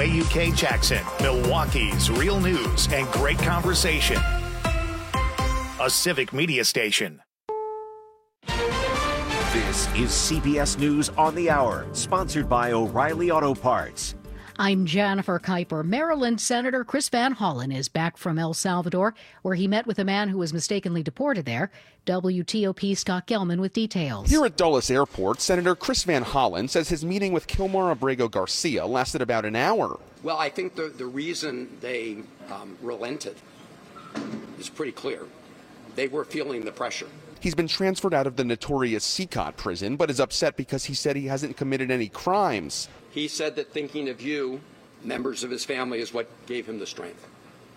WAUK Jackson, Milwaukee's real news and great conversation. A civic media station. This is CBS News on the Hour, sponsored by O'Reilly Auto Parts. I'm Jennifer Kuiper. Maryland Senator Chris Van Hollen is back from El Salvador, where he met with a man who was mistakenly deported there. WTOP Scott Gelman with details. Here at Dulles Airport, Senator Chris Van Hollen says his meeting with Kilmar Abrego Garcia lasted about an hour. Well, I think the reason they relented is pretty clear. They were feeling the pressure. He's been transferred out of the notorious CCOT prison, but is upset because he said he hasn't committed any crimes. He said that thinking of you, members of his family, is what gave him the strength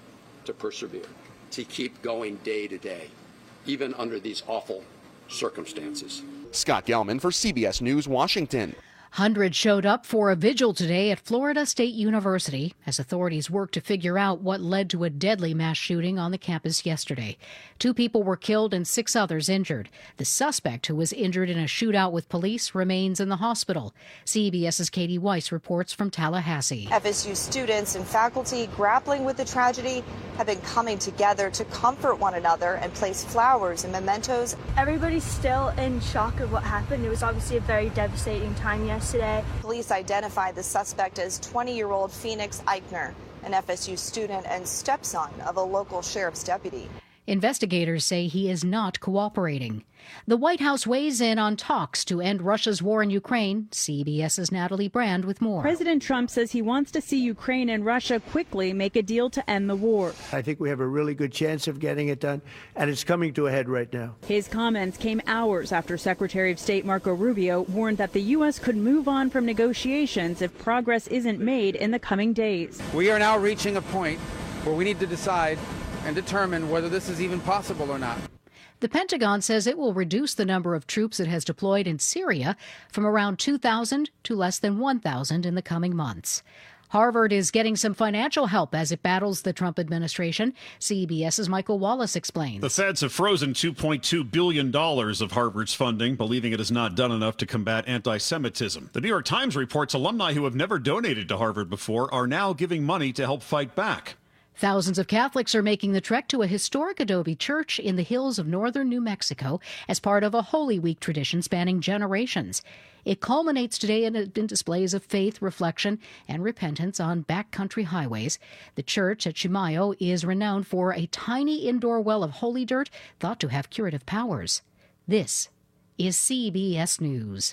to persevere, to keep going day to day, even under these awful circumstances. Scott Gelman for CBS News, Washington. Hundreds showed up for a vigil today at Florida State University as authorities work to figure out what led to a deadly mass shooting on the campus yesterday. 2 people were killed and 6 others injured. The suspect, who was injured in a shootout with police, remains in the hospital. CBS's Katie Weiss reports from Tallahassee. FSU students and faculty grappling with the tragedy have been coming together to comfort one another and place flowers and mementos. Everybody's still in shock of what happened. It was obviously a very devastating time yesterday. Police identified the suspect as 20-year-old Phoenix Eichner, an FSU student and stepson of a local sheriff's deputy. Investigators say he is not cooperating. The White House weighs in on talks to end Russia's war in Ukraine. CBS's Natalie Brand with more. President Trump says he wants to see Ukraine and Russia quickly make a deal to end the war. I think we have a really good chance of getting it done, and it's coming to a head right now. His comments came hours after Secretary of State Marco Rubio warned that the U.S. could move on from negotiations if progress isn't made in the coming days. We are now reaching a point where we need to decide and determine whether this is even possible or not. The Pentagon says it will reduce the number of troops it has deployed in Syria from around 2,000 to less than 1,000 in the coming months. Harvard is getting some financial help as it battles the Trump administration. CBS's Michael Wallace explains. The feds have frozen $2.2 billion of Harvard's funding, believing it has not done enough to combat anti-Semitism. The New York Times reports alumni who have never donated to Harvard before are now giving money to help fight back. Thousands of Catholics are making the trek to a historic adobe church in the hills of northern New Mexico as part of a Holy Week tradition spanning generations. It culminates today in displays of faith, reflection, and repentance on backcountry highways. The church at Chimayo is renowned for a tiny indoor well of holy dirt thought to have curative powers. This is CBS News.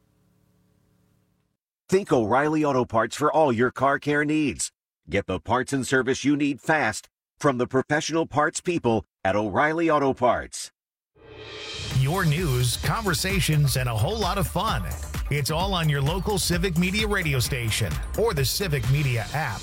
Think O'Reilly Auto Parts for all your car care needs. Get the parts and service you need fast from the professional parts people at O'Reilly Auto Parts. Your news, conversations, and a whole lot of fun. It's all on your local Civic Media radio station or the Civic Media app.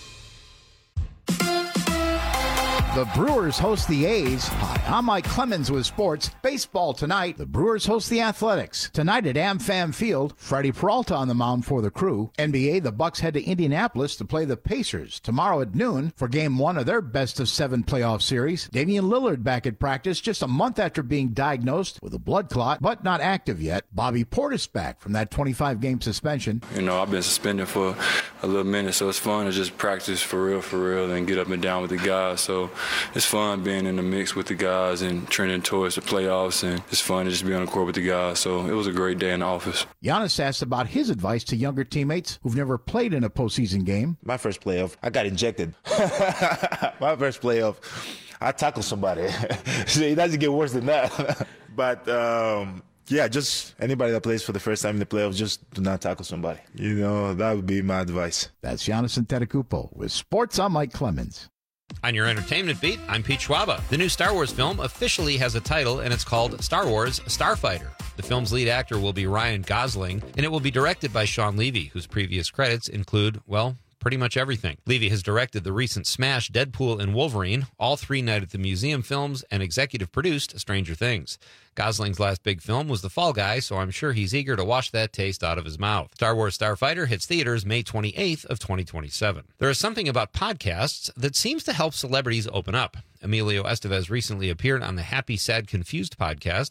The Brewers host the A's. Hi, I'm Mike Clemens with sports. Baseball tonight. The Brewers host the Athletics. Tonight at AmFam Field, Freddie Peralta on the mound for the Crew. NBA, the Bucks head to Indianapolis to play the Pacers. Tomorrow at noon for Game 1 of their best-of-7 playoff series. Damian Lillard back at practice just a month after being diagnosed with a blood clot, but not active yet. Bobby Portis back from that 25-game suspension. You know, I've been suspended for a little minute, so it's fun to just practice for real, and get up and down with the guys. So it's fun being in the mix with the guys and trending towards the playoffs, and it's fun to just be on the court with the guys. So it was a great day in the office. Giannis asked about his advice to younger teammates who've never played in a postseason game. My first playoff, I got injected. My first playoff, I tackled somebody. So it doesn't get worse than that. But yeah, just anybody that plays for the first time in the playoffs, just do not tackle somebody. You know, that would be my advice. That's Giannis Antetokounmpo with Sports. I'm Mike Clemens. On your entertainment beat, I'm Pete Schwaba. The new Star Wars film officially has a title, and it's called Star Wars Starfighter. The film's lead actor will be Ryan Gosling, and it will be directed by Sean Levy, whose previous credits include, well, pretty much everything. Levy has directed the recent smash Deadpool and Wolverine, all 3 Night at the Museum films, and executive produced Stranger Things. Gosling's last big film was The Fall Guy, so I'm sure he's eager to wash that taste out of his mouth. Star Wars Starfighter hits theaters May 28th of 2027. There is something about podcasts that seems to help celebrities open up. Emilio Estevez recently appeared on the Happy, Sad, Confused podcast.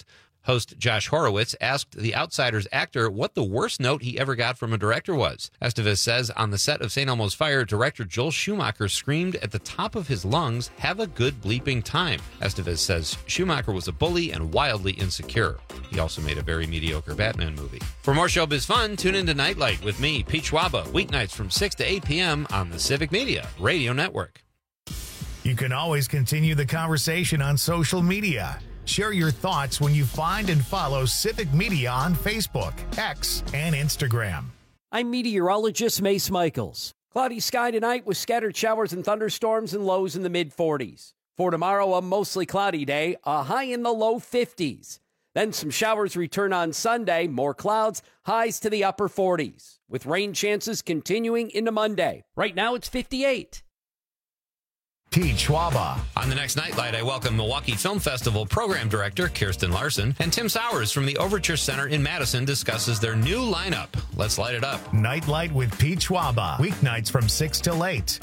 Host Josh Horowitz asked The Outsider's actor what the worst note he ever got from a director was. Estevez says on the set of St. Elmo's Fire, director Joel Schumacher screamed at the top of his lungs, "Have a good bleeping time." Estevez says Schumacher was a bully and wildly insecure. He also made a very mediocre Batman movie. For more showbiz fun, tune into Nightlight with me, Pete Schwaba, weeknights from 6 to 8 p.m. on the Civic Media Radio Network. You can always continue the conversation on social media. Share your thoughts when you find and follow Civic Media on Facebook, X, and Instagram. I'm meteorologist Mace Michaels. Cloudy sky tonight with scattered showers and thunderstorms and lows in the mid-40s. For tomorrow, a mostly cloudy day, a high in the low 50s. Then some showers return on Sunday, more clouds, highs to the upper 40s, with rain chances continuing into Monday. Right now, it's 58. Pete Schwaba. On the next Nightlight, I welcome Milwaukee Film Festival Program Director Kirsten Larson, and Tim Sowers from the Overture Center in Madison discusses their new lineup. Let's light it up. Nightlight with Pete Schwaba. Weeknights from 6 till 8.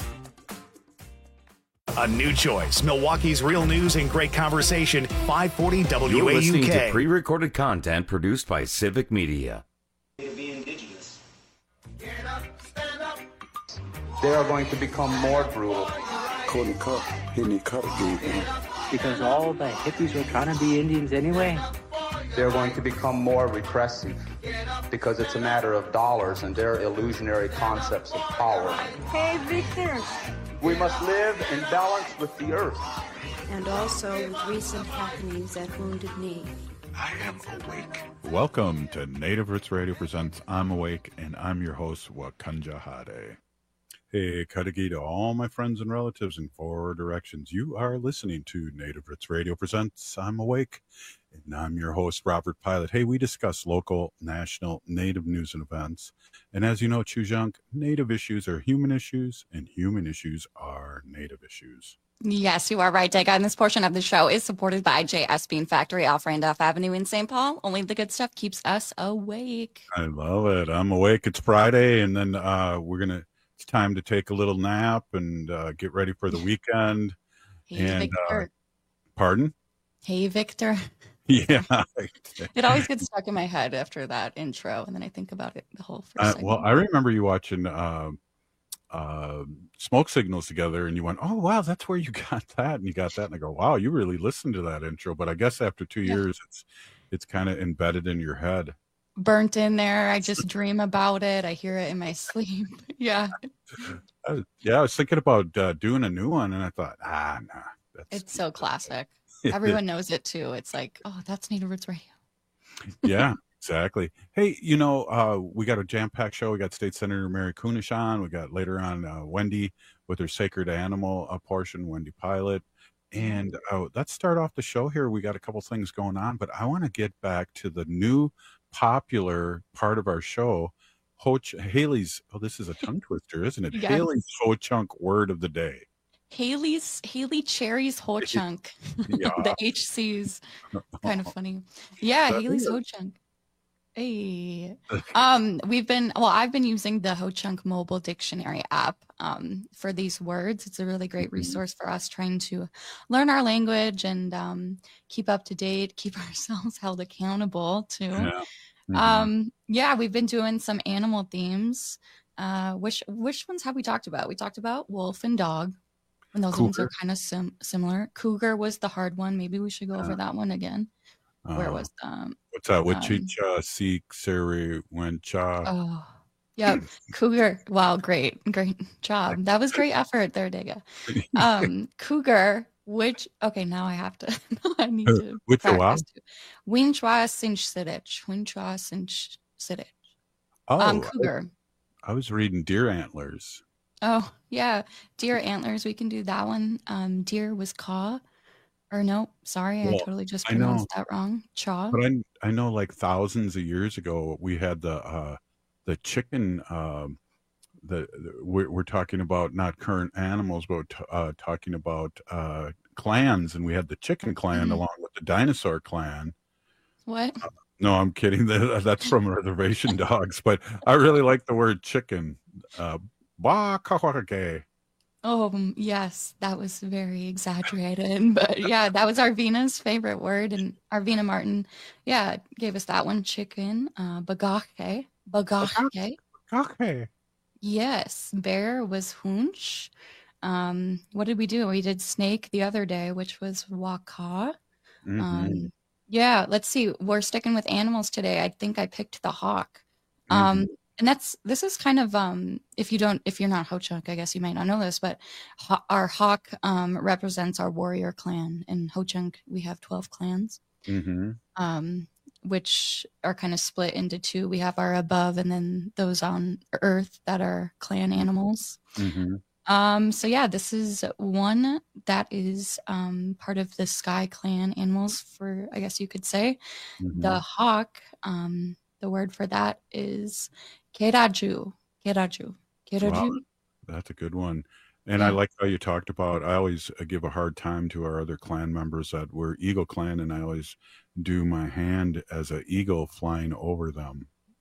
A new choice. Milwaukee's real news and great conversation. 540 WAUK. You're listening to pre-recorded content produced by Civic Media. Be indigenous. They are going to become more brutal. Because all the hippies were trying to be Indians anyway. They're going to become more repressive because it's a matter of dollars and their illusionary concepts of power. Hey, Victor. We must live in balance with the earth. And also with recent happenings at Wounded Knee. I am awake. Welcome to Native Roots Radio presents I'm Awake, and I'm your host, Wakanja Hade. Hey, Kadagi to all my friends and relatives in 4 directions. You are listening to Native Roots Radio presents I'm Awake, and I'm your host, Robert Pilot. Hey, we discuss local, national, Native news and events. And as you know, Chujunk, Native issues are human issues, and human issues are Native issues. Yes, you are right, Dega. And this portion of the show is supported by JS Bean Factory off Randolph Avenue in St. Paul. Only the good stuff keeps us awake. I love it. I'm awake. It's Friday, and then it's time to take a little nap and get ready for the weekend. Hey, Victor. Pardon? Hey, Victor. Yeah. It always gets stuck in my head after that intro, and then I think about it the whole first segment. Well, I remember you watching Smoke Signals together, and you went, oh, wow, that's where you got that. And you got that. And I go, wow, you really listened to that intro. But I guess after 2 years, it's kind of embedded in your head. Burnt in there. I just dream about it. I hear it in my sleep. Yeah. I was thinking about doing a new one, and I thought, nah. It's so classic. Everyone knows it too. It's like, oh, that's Native Roots Radio. Yeah, exactly. Hey, we got a jam-packed show. We got State Senator Mary Kunesh on. We got later on Wendy with her Sacred Animal portion, Wendy Pilot. And let's start off the show here. We got a couple things going on, but I want to get back to the new popular part of our show, Haley's. Oh, this is a tongue twister, isn't it? Yeah. Haley's Ho-Chunk word of the day. Haley Cherry's Ho-Chunk. Yeah. The HC's kind of funny. Yeah, Haley's Ho-Chunk. Hey. I've been using the Ho-Chunk mobile dictionary app for these words. It's a really great resource for us trying to learn our language and keep up to date, keep ourselves held accountable too. Yeah. We've been doing some animal themes. Which ones have we talked about? We talked about wolf and dog. And those ones are kind of similar. Cougar was the hard one. Maybe we should go over that one again. Where was what's that? Wichicha, Sikh, Siri, Wencha. Oh, yeah, Cougar. Wow, great job. That was great effort there, Dega. Cougar. Now I have to. I need to. Winchwa Sinch Sidich. Winchwa Sinch Sidich. Oh, Cougar. I was reading Deer Antlers. Oh, yeah. Deer Antlers. We can do that one. Deer was caw. Or no, sorry, I totally just pronounced that wrong. Chaw. But I know like thousands of years ago, we had the chicken, we're talking about not current animals, but talking about clans. And we had the chicken clan along with the dinosaur clan. What? No, I'm kidding. That's from Reservation Dogs. But I really like the word chicken. Oh, yes, that was very exaggerated. But yeah, that was Arvina's favorite word. And Arvina Martin, yeah, gave us that one, chicken, bagache, bagache. Okay. Yes, bear was hunch. What did we do? We did snake the other day, which was waka. Mm-hmm. Yeah, let's see. We're sticking with animals today. I think I picked the hawk. Mm-hmm. And this is kind of if you're not Ho-Chunk, I guess you might not know this, but our hawk represents our warrior clan. In Ho-Chunk, we have 12 clans, which are kind of split into two. We have our above, and then those on Earth that are clan animals. So yeah, this is one that is part of the Sky Clan animals, for I guess you could say. The hawk. The word for that is keraju. Keraju. Keraju. Wow, that's a good one. And I like how you talked about, I always give a hard time to our other clan members that we're Eagle Clan, and I always do my hand as an eagle flying over them.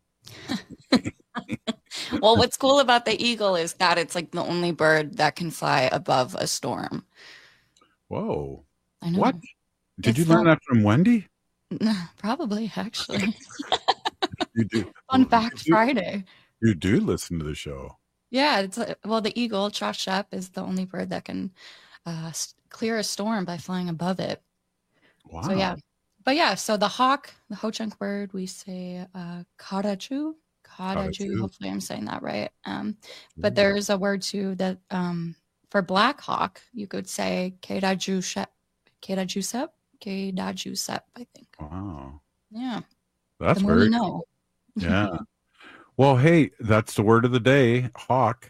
Well, what's cool about the eagle is that it's like the only bird that can fly above a storm. Whoa. I know. What? Did you learn that from Wendy? Probably, actually. You do. Fun Fact Friday. You do listen to the show. Yeah, it's well, the eagle, Chashep, is the only bird that can clear a storm by flying above it. Wow. So yeah, but yeah, so the hawk, the Ho-Chunk bird, we say karaju. Karaju. Hopefully, I'm saying that right. But there's a word too that for black hawk, you could say kedajusep. Kedajusep. Kedajusep, I think. Wow. Yeah. That's the more very you know. Yeah. Well, hey, that's the word of the day, hawk,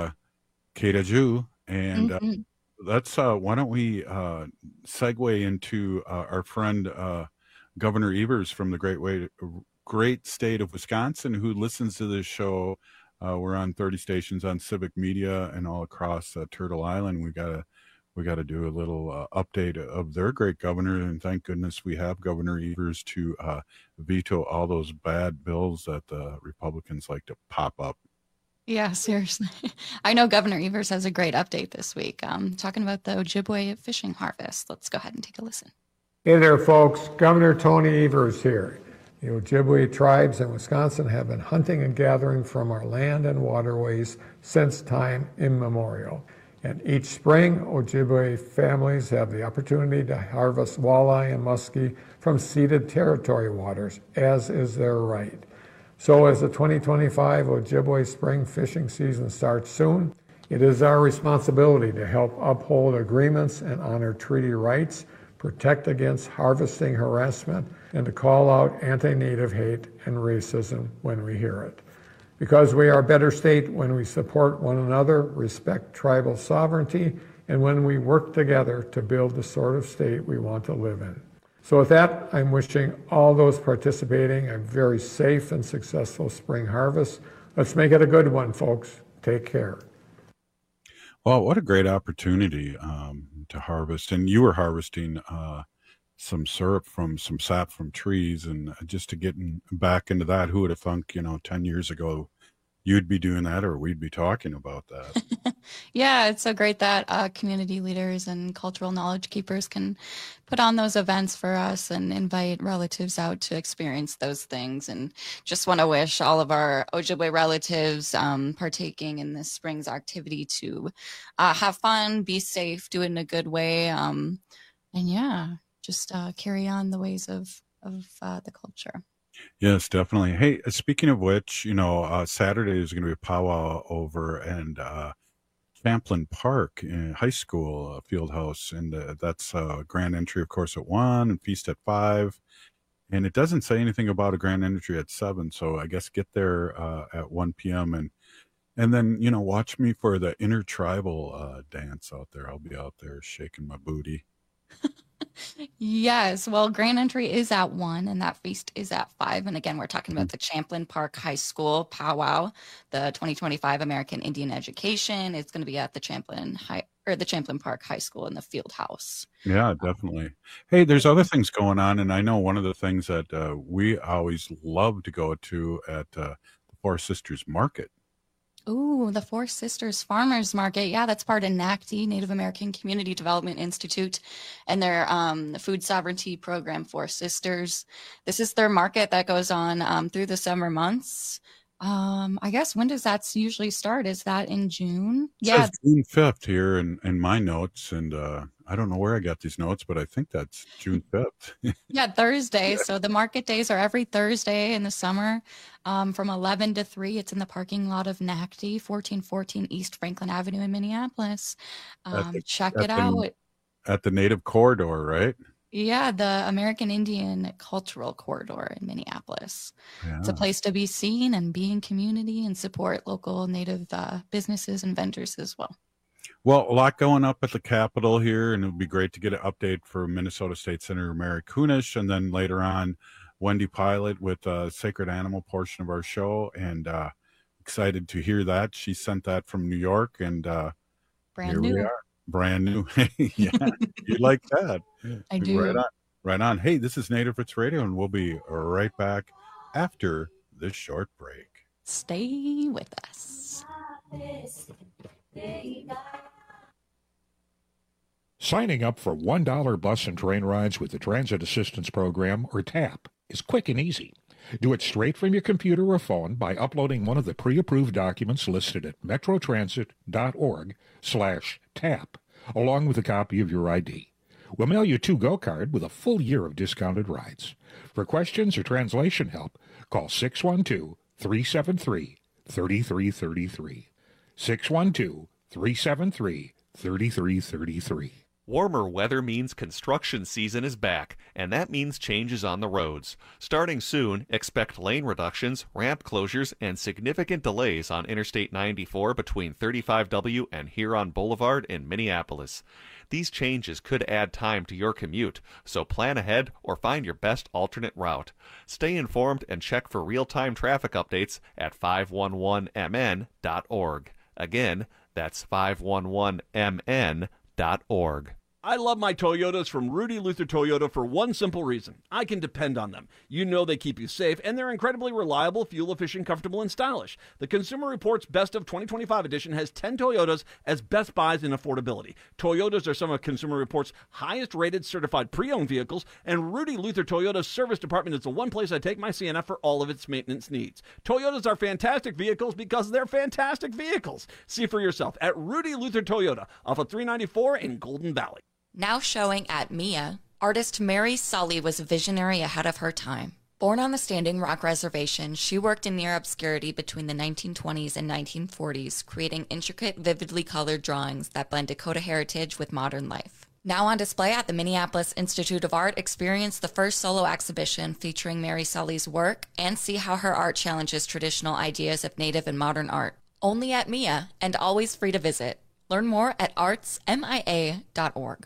Kedaju. And let's, why don't we segue into our friend, Governor Evers from the great state of Wisconsin, who listens to this show. We're on 30 stations on Civic Media and all across Turtle Island. We got to do a little update of their great governor, and thank goodness we have Governor Evers to veto all those bad bills that the Republicans like to pop up. Yeah, seriously. I know Governor Evers has a great update this week, talking about the Ojibwe fishing harvest. Let's go ahead and take a listen. Hey there, folks. Governor Tony Evers here. The Ojibwe tribes in Wisconsin have been hunting and gathering from our land and waterways since time immemorial. And each spring, Ojibwe families have the opportunity to harvest walleye and muskie from ceded territory waters, as is their right. So as the 2025 Ojibwe spring fishing season starts soon, it is our responsibility to help uphold agreements and honor treaty rights, protect against harvesting harassment, and to call out anti-Native hate and racism when we hear it. Because we are a better state when we support one another, respect tribal sovereignty, and when we work together to build the sort of state we want to live in. So with that, I'm wishing all those participating a very safe and successful spring harvest. Let's make it a good one, folks. Take care. Well, what a great opportunity to harvest. And you were harvesting some sap from trees, and just to get back into that, who would have thunk, 10 years ago you'd be doing that, or we'd be talking about that. Yeah, it's so great that community leaders and cultural knowledge keepers can put on those events for us and invite relatives out to experience those things. And just want to wish all of our Ojibwe relatives partaking in this spring's activity to have fun, be safe, do it in a good way, and yeah, just carry on the ways of the culture. Yes, definitely. Hey, speaking of which, Saturday is going to be a powwow over and Champlin Park High School field house, and that's grand entry, of course, at 1 and feast at 5. And it doesn't say anything about a grand entry at 7, so I guess get there at 1 p.m. and then watch me for the intertribal dance out there. I'll be out there shaking my booty. Yes, well, grand entry is at 1 and that feast is at 5. And again, we're talking about the Champlin Park High School powwow, the 2025 American Indian Education. It's going to be at the Champlin Park High School in the field house. Yeah, definitely. Hey, there's other things going on, and I know one of the things that we always love to go to at the Four Sisters Market. Ooh, the Four Sisters Farmers Market. Yeah, that's part of NACD, Native American Community Development Institute, and their food sovereignty program, Four Sisters. This is their market that goes on through the summer months. I guess when does that usually start? Is that in June? It says June 5th here in my notes, and I don't know where I got these notes, but I think that's June 5th. Yeah, Thursday. So the market days are every Thursday in the summer from 11 to 3. It's in the parking lot of NACD, 1414 East Franklin Avenue in Minneapolis. Check it out. At the Native Corridor, right? Yeah, the American Indian Cultural Corridor in Minneapolis. Yeah. It's a place to be seen and be in community and support local Native businesses and vendors as well. Well, a lot going up at the Capitol here, and it would be great to get an update from Minnesota State Senator Mary Kunesh, and then later on, Wendy Pilot with the Sacred Animal portion of our show, and excited to hear that. She sent that from New York, and Brand new. We are. Brand new. Yeah, you like that. I do. Right on. Hey, this is Native Roots Radio, and we'll be right back after this short break. Stay with us. Signing up for $1 bus and train rides with the Transit Assistance Program, or TAP, is quick and easy. Do it straight from your computer or phone by uploading one of the pre-approved documents listed at metrotransit.org/TAP, along with a copy of your ID. We'll mail you a to-go card with a full year of discounted rides. For questions or translation help, call 612-373-3333. 612-373-3333. Warmer weather means construction season is back, and that means changes on the roads. Starting soon, expect lane reductions, ramp closures, and significant delays on Interstate 94 between 35W and Huron Boulevard in Minneapolis. These changes could add time to your commute, so plan ahead or find your best alternate route. Stay informed and check for real-time traffic updates at 511mn.org. Again, that's 511mn.org. I love my Toyotas from Rudy Luther Toyota for one simple reason. I can depend on them. You know they keep you safe, and they're incredibly reliable, fuel-efficient, comfortable, and stylish. The Consumer Reports Best of 2025 edition has 10 Toyotas as best buys in affordability. Toyotas are some of Consumer Reports' highest-rated certified pre-owned vehicles, and Rudy Luther Toyota's service department is the one place I take my Sienna for all of its maintenance needs. Toyotas are fantastic vehicles because they're fantastic vehicles. See for yourself at Rudy Luther Toyota off of 394 in Golden Valley. Now showing at MIA, artist Mary Sully was a visionary ahead of her time. Born on the Standing Rock Reservation, she worked in near obscurity between the 1920s and 1940s, creating intricate, vividly colored drawings that blend Dakota heritage with modern life. Now on display at the Minneapolis Institute of Art, experience the first solo exhibition featuring Mary Sully's work and see how her art challenges traditional ideas of Native and modern art. Only at MIA, and always free to visit. Learn more at artsmia.org.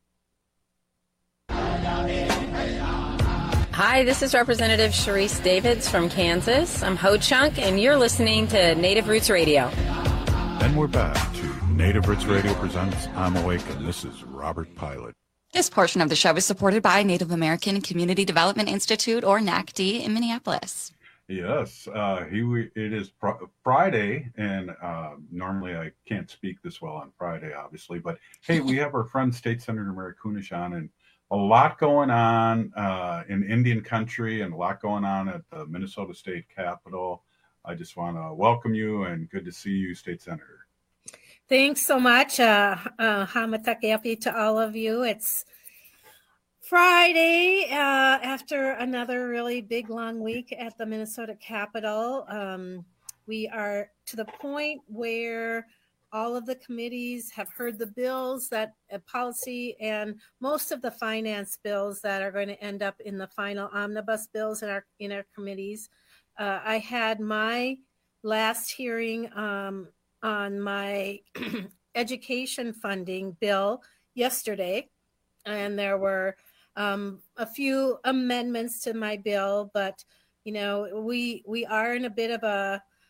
Hi, this is Representative Sharice Davids from Kansas. I'm Ho Chunk, and you're listening to Native Roots Radio. And we're back to Native Roots Radio presents I'm Awake, and this is Robert Pilot. This portion of the show is supported by Native American Community Development Institute, or NACD, in Minneapolis. Yes, it is Friday, and normally I can't speak this well on Friday, obviously, but hey, we have our friend State Senator Mary Kunesh on, and a lot going on in Indian country and a lot going on at the Minnesota State Capitol. I just want to welcome you, and good to see you, State Senator. Thanks so much. Hamatakeapi to all of you. It's Friday after another really big, long week at the Minnesota Capitol. We are to the point where all of the committees have heard the bills that policy and most of the finance bills that are going to end up in the final omnibus bills in our committees. I had my last hearing on my education funding bill yesterday, and there were a few amendments to my bill, but we are in a bit of a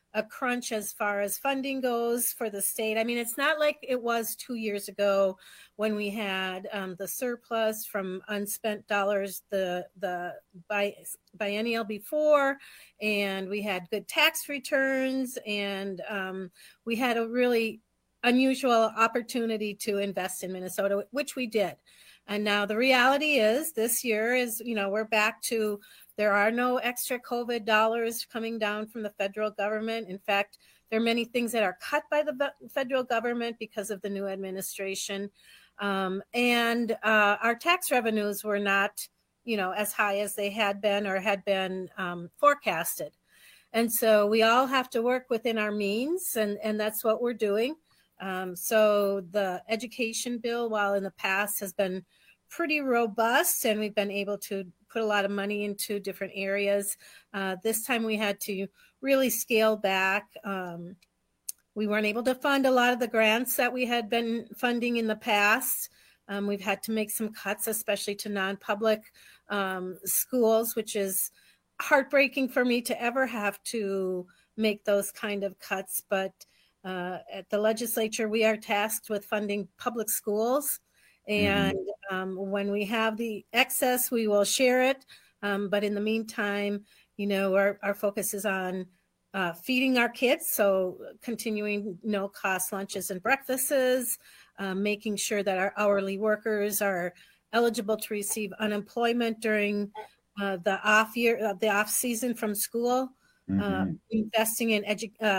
a crunch as far as funding goes for the state. I mean, it's not like it was 2 years ago when we had the surplus from unspent dollars the biennial before, and we had good tax returns, and we had a really unusual opportunity to invest in Minnesota, which we did. And now the reality is this year is, we're back to, there are no extra COVID dollars coming down from the federal government. In fact, there are many things that are cut by the federal government because of the new administration. And our tax revenues were not, as high as they had been or had been forecasted. And so we all have to work within our means, and that's what we're doing. So the education bill, while in the past has been pretty robust and we've been able to put a lot of money into different areas, this time we had to really scale back. We weren't able to fund a lot of the grants that we had been funding in the past. We've had to make some cuts, especially to non-public schools, which is heartbreaking for me to ever have to make those kind of cuts. But at the legislature, we are tasked with funding public schools. And when we have the excess, we will share it. But in the meantime, our focus is on feeding our kids. So continuing no-cost lunches and breakfasts, making sure that our hourly workers are eligible to receive unemployment during the off season from school, investing in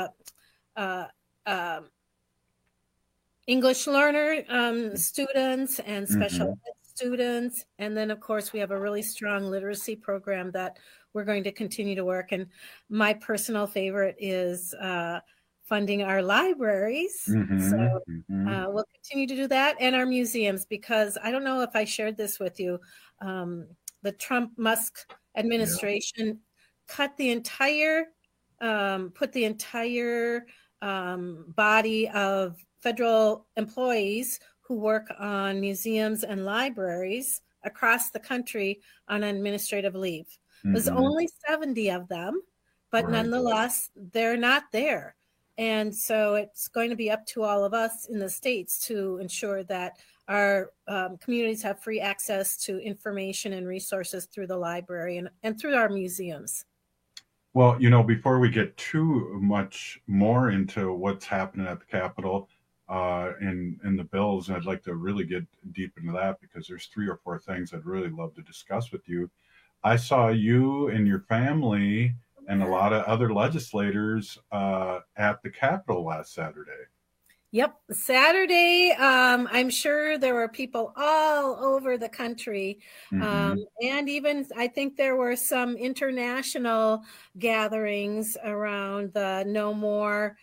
English learner students and special ed students. And then, of course, we have a really strong literacy program that we're going to continue to work. And my personal favorite is funding our libraries. So we'll continue to do that, and our museums, because I don't know if I shared this with you. The Trump-Musk administration cut the entire, put the entire body of federal employees who work on museums and libraries across the country on administrative leave. There's only 70 of them, but nonetheless, they're not there. And so it's going to be up to all of us in the states to ensure that our communities have free access to information and resources through the library and through our museums. Well, before we get too much more into what's happening at the Capitol and the bills, I'd like to really get deep into that, because there's 3 or 4 things I'd really love to discuss with you. I saw you and your family and a lot of other legislators at the Capitol last Saturday. Yep. Saturday, I'm sure there were people all over the country. And even, I think there were some international gatherings around the No More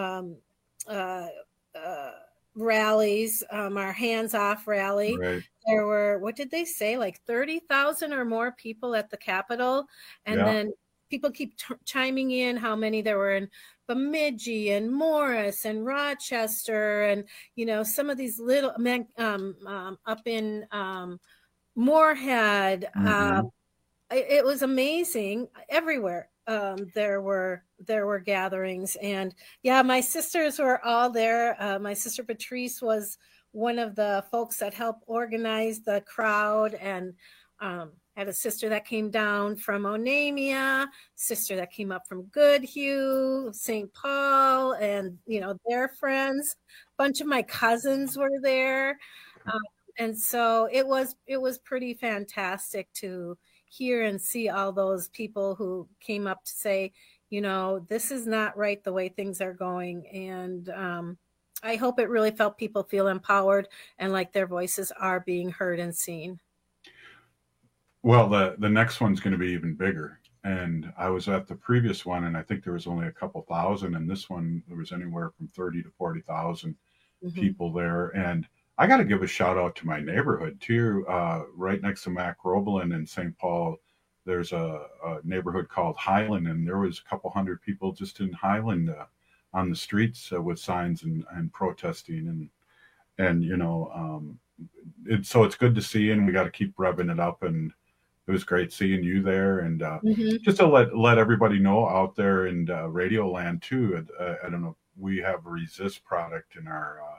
rallies, our Hands Off rally. Right. There were, what did they say, like 30,000 or more people at the Capitol. And then people keep chiming in how many there were in Bemidji and Morris and Rochester, and some of these little up in Moorhead. It was amazing. Everywhere there were gatherings, and my sisters were all there. My sister Patrice was one of the folks that helped organize the crowd, and had a sister that came down from Onamia, sister that came up from Goodhue, St. Paul, and their friends. A bunch of my cousins were there, and so it was pretty fantastic to hear and see all those people who came up to say, this is not right the way things are going, and I hope it really felt people feel empowered and like their voices are being heard and seen. Well, the next one's going to be even bigger. And I was at the previous one, and I think there was only a couple thousand. And this one, there was anywhere from 30 to 40,000 people there. And I got to give a shout out to my neighborhood too. Right next to Mac-Roblin in St. Paul, there's a neighborhood called Highland, and there was a couple hundred people just in Highland on the streets with signs and protesting, and so it's good to see, and we got to keep revving it up and it was great seeing you there. And just to let everybody know out there in Radio Land too, I don't know, we have a Resist product in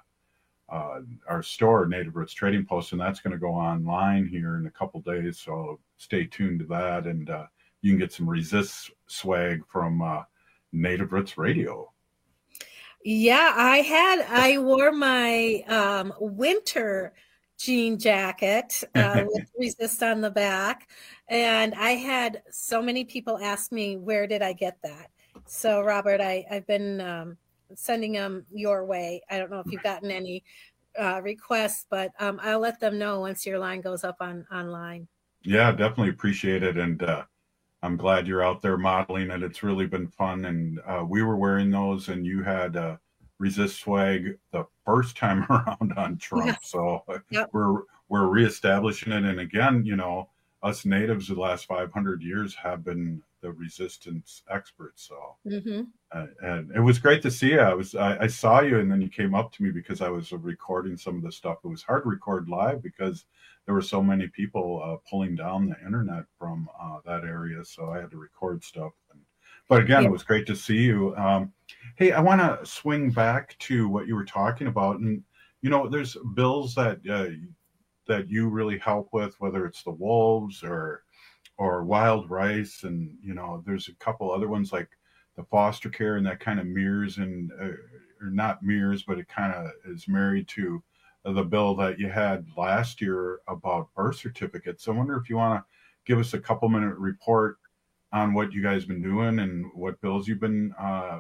our store, Native Roots Trading Post, and that's going to go online here in a couple days. So stay tuned to that, and you can get some Resist swag from Native Roots Radio. Yeah, I wore my winter jean jacket with Resist on the back, and I had so many people ask me, where did I get that? So Robert, I've been sending them your way. I don't know if you've gotten any requests, but I'll let them know once your line goes up online. Yeah, definitely appreciate it. And I'm glad you're out there modeling it. It's really been fun. And we were wearing those, and you had Resist swag the first time around on Trump. Yeah. So we're reestablishing it. And again, you know, us natives the last 500 years have been the resistance experts. So and it was great to see you. I saw you, and then you came up to me because I was recording some of the stuff. It was hard to record live because there were so many people pulling down the internet from that area. So I had to record stuff. But again, it was great to see you. Hey, I want to swing back to what you were talking about. And, you know, there's bills that you really help with, whether it's the wolves or wild rice. And, you know, there's a couple other ones like the foster care, and that kind of mirrors and or not mirrors, but it kind of is married to the bill that you had last year about birth certificates. I wonder if you want to give us a couple-minute report on what you guys been doing and what bills you've been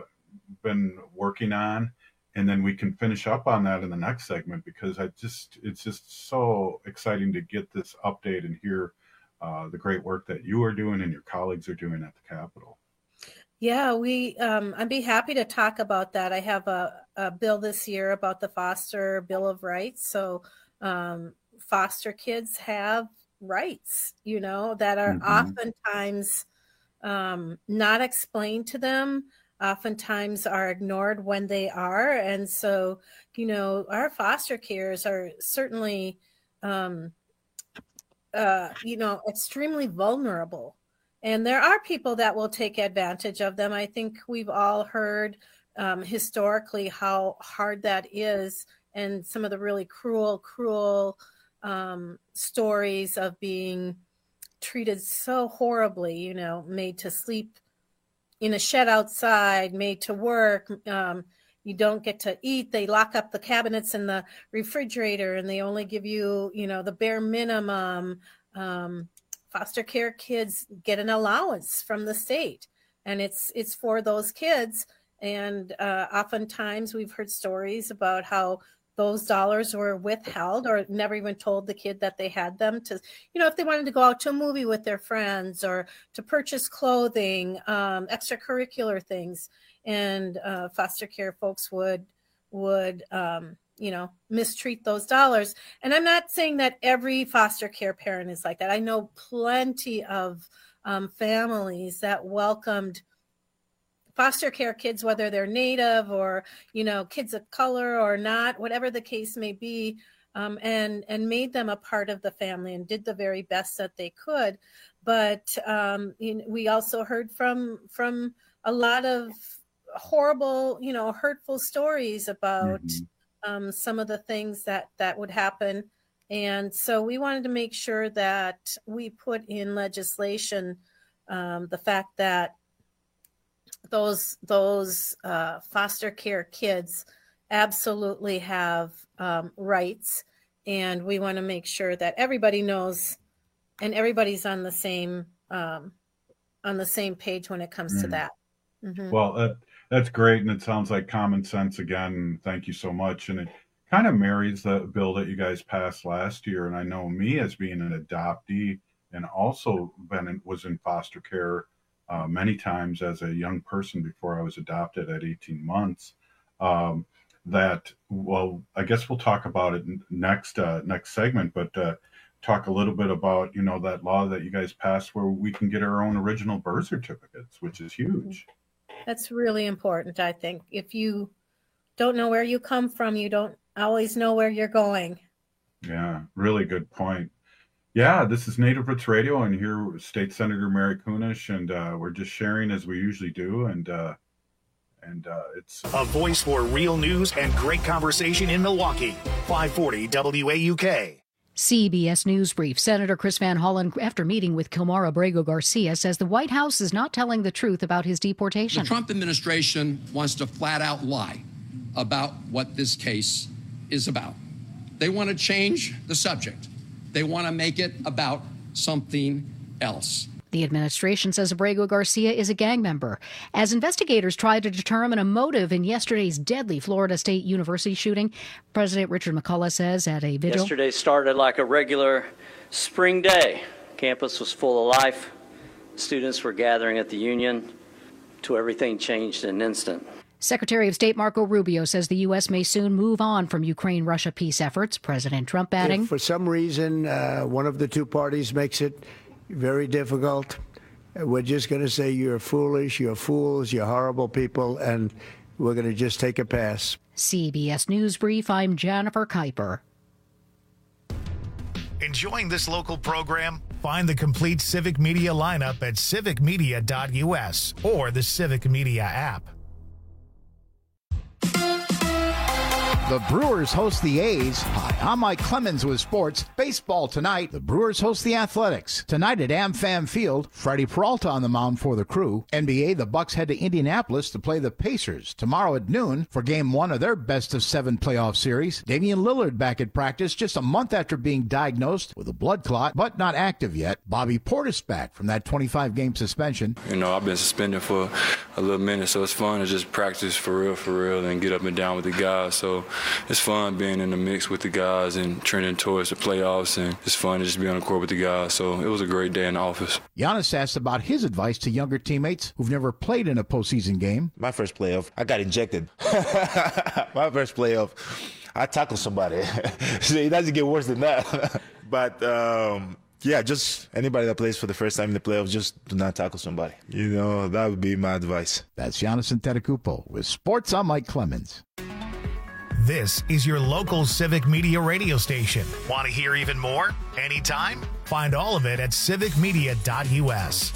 working on, and then we can finish up on that in the next segment, because it's just so exciting to get this update and hear the great work that you are doing and your colleagues are doing at the Capitol. Yeah, I'd be happy to talk about that. I have a bill this year about the Foster Bill of Rights. So foster kids have rights, you know, that are oftentimes not explained to them, oftentimes are ignored when they are. And so, you know, our foster cares are certainly, you know, extremely vulnerable. And there are people that will take advantage of them. I think we've all heard historically how hard that is, and some of the really cruel stories of being treated so horribly, you know, made to sleep in a shed outside, made to work. You don't get to eat. They lock up the cabinets in the refrigerator, and they only give you, you know, the bare minimum. Foster care kids get an allowance from the state, and it's for those kids. And oftentimes we've heard stories about how those dollars were withheld or never even told the kid that they had them to, you know, if they wanted to go out to a movie with their friends or to purchase clothing, extracurricular things. And foster care folks would you know, mistreat those dollars. And I'm not saying that every foster care parent is like that. I know plenty of families that welcomed foster care kids, whether they're Native or, you know, kids of color or not, whatever the case may be, and made them a part of the family and did the very best that they could. But we also heard from a lot of horrible, you know, hurtful stories about some of the things that would happen. And so we wanted to make sure that we put in legislation the fact that those foster care kids absolutely have rights, and we want to make sure that everybody knows and everybody's on the same page when it comes to that. Well, that's great, and it sounds like common sense again. Thank you so much. And it kind of marries the bill that you guys passed last year. And I know me as being an adoptee and also was in foster care many times as a young person before I was adopted at 18 months. Well, I guess we'll talk about it next segment, but talk a little bit about, you know, that law that you guys passed where we can get our own original birth certificates, which is huge. That's really important, I think. If you don't know where you come from, you don't always know where you're going. Yeah, really good point. Yeah, this is Native Roots Radio, and here with State Senator Mary Kunesh, and we're just sharing as we usually do, and it's a voice for real news and great conversation in Milwaukee. 540 WAUK. CBS News Brief. Senator Chris Van Hollen, after meeting with Kilmar Abrego Garcia, says the White House is not telling the truth about his deportation. The Trump administration wants to flat out lie about what this case is about. They want to change the subject. They want to make it about something else. The administration says Abrego Garcia is a gang member. As investigators try to determine a motive in yesterday's deadly Florida State University shooting, President Richard McCullough says at a vigil. Yesterday started like a regular spring day. Campus was full of life. Students were gathering at the Union. To everything changed in an instant. Secretary of State Marco Rubio says the U.S. may soon move on from Ukraine-Russia peace efforts. President Trump adding, if for some reason one of the two parties makes it very difficult, we're just going to say you're foolish, you're fools, you're horrible people, and we're going to just take a pass. CBS News Brief, I'm Jennifer Kuiper. Enjoying this local program? Find the complete Civic Media lineup at civicmedia.us or the Civic Media app. The Brewers host the A's. Hi, I'm Mike Clemens with sports. Baseball tonight. The Brewers host the Athletics. Tonight at AmFam Field, Freddie Peralta on the mound for the Crew. NBA, the Bucks head to Indianapolis to play the Pacers tomorrow at noon for Game 1 of their best-of-7 playoff series. Damian Lillard back at practice just a month after being diagnosed with a blood clot, but not active yet. Bobby Portis back from that 25-game suspension. You know, I've been suspended for a little minute, so it's fun to just practice for real, and get up and down with the guys. So it's fun being in the mix with the guys and trending towards the playoffs, and it's fun to just be on the court with the guys. So it was a great day in the office. Giannis asked about his advice to younger teammates who've never played in a postseason game. My first playoff, I got ejected. My first playoff, I tackled somebody. So it doesn't get worse than that. But yeah, just anybody that plays for the first time in the playoffs, just do not tackle somebody. You know, that would be my advice. That's Giannis Antetokounmpo with Sports. I'm Mike Clemens. This is your local Civic Media radio station. Want to hear even more? Anytime? Find all of it at civicmedia.us.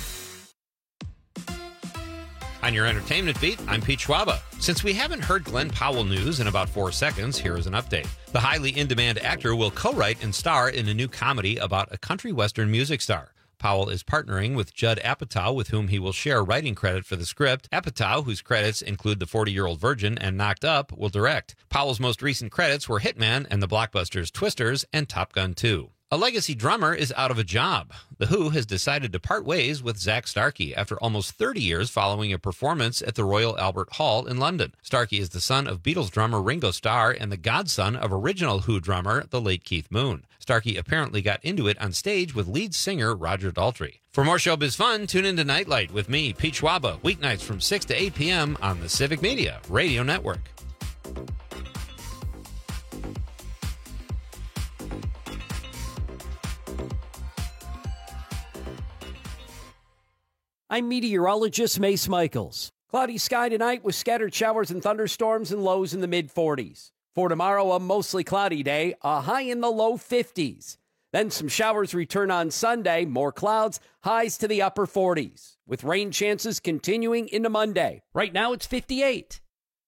On your entertainment beat, I'm Pete Schwaba. Since we haven't heard Glenn Powell news in about 4 seconds, here is an update. The highly in-demand actor will co-write and star in a new comedy about a country western music star. Powell is partnering with Judd Apatow, with whom he will share writing credit for the script. Apatow, whose credits include The 40-Year-Old Virgin and Knocked Up, will direct. Powell's most recent credits were Hitman and the blockbusters Twisters and Top Gun 2. A legacy drummer is out of a job. The Who has decided to part ways with Zak Starkey after almost 30 years following a performance at the Royal Albert Hall in London. Starkey is the son of Beatles drummer Ringo Starr and the godson of original Who drummer, the late Keith Moon. Starkey apparently got into it on stage with lead singer Roger Daltrey. For more showbiz fun, tune into Nightlight with me, Pete Schwaba, weeknights from 6 to 8 p.m. on the Civic Media Radio Network. I'm meteorologist Mace Michaels. Cloudy sky tonight with scattered showers and thunderstorms and lows in the mid-40s. For tomorrow, a mostly cloudy day, a high in the low 50s. Then some showers return on Sunday, more clouds, highs to the upper 40s, with rain chances continuing into Monday. Right now, it's 58.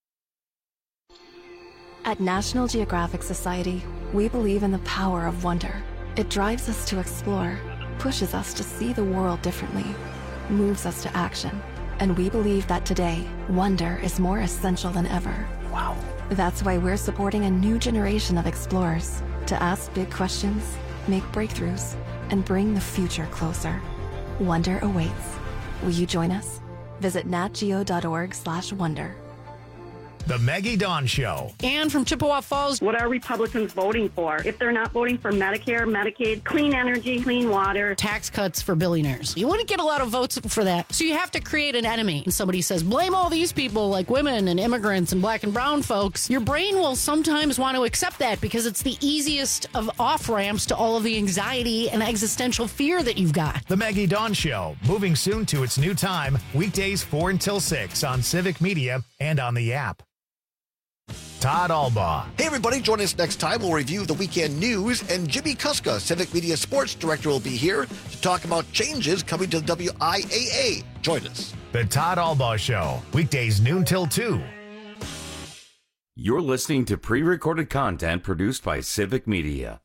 At National Geographic Society, we believe in the power of wonder. It drives us to explore, pushes us to see the world differently, moves us to action. And we believe that today, wonder is more essential than ever. Wow. That's why we're supporting a new generation of explorers to ask big questions, make breakthroughs, and bring the future closer. Wonder awaits. Will you join us? Visit natgeo.org/wonder. The Maggie Dawn Show. Ann from Chippewa Falls. What are Republicans voting for? If they're not voting for Medicare, Medicaid, clean energy, clean water. Tax cuts for billionaires. You wouldn't get a lot of votes for that. So you have to create an enemy. And somebody says, blame all these people like women and immigrants and black and brown folks. Your brain will sometimes want to accept that because it's the easiest of off-ramps to all of the anxiety and existential fear that you've got. The Maggie Dawn Show, moving soon to its new time, weekdays 4 until 6 on Civic Media and on the app. Todd Albaugh. Hey, everybody, join us next time. We'll review the weekend news, and Jimmy Kuska, Civic Media Sports Director, will be here to talk about changes coming to the WIAA. Join us. The Todd Albaugh Show, weekdays noon till 2. You're listening to pre-recorded content produced by Civic Media.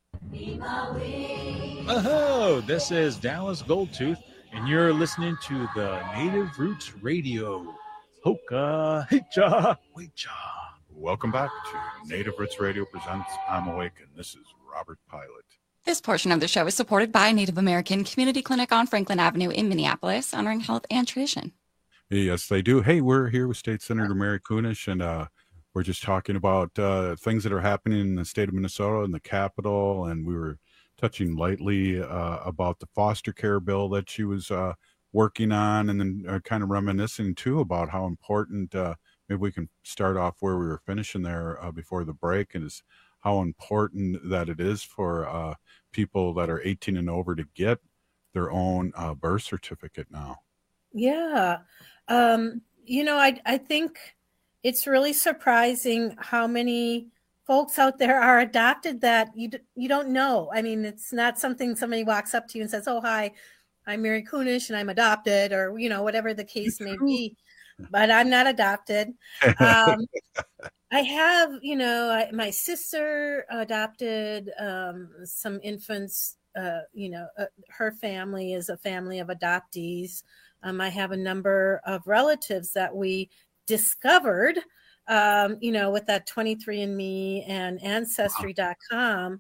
Oh, this is Dallas Goldtooth, and you're listening to the Native Roots Radio. Hoka, hicha, wecha. Welcome back to Native Roots Radio presents I'm Awake, and this is Robert Pilot. This portion of the show is supported by Native American Community Clinic on Franklin Avenue in Minneapolis, honoring health and tradition. Yes, they do. Hey, we're here with State Senator Mary Kunesh, and we're just talking about things that are happening in the state of Minnesota and the Capitol, and we were touching lightly about the foster care bill that she was working on, and then kind of reminiscing, too, about how important maybe we can start off where we were finishing there before the break, and is how important that it is for people that are 18 and over to get their own birth certificate now. Yeah. I think it's really surprising how many folks out there are adopted that you don't know. I mean, it's not something somebody walks up to you and says, "Oh, hi, I'm Mary Kunesh and I'm adopted," or, whatever the case may be. But I'm not adopted. I have, my sister adopted some infants. Her family is a family of adoptees. I have a number of relatives that we discovered, with that 23andMe and Ancestry.com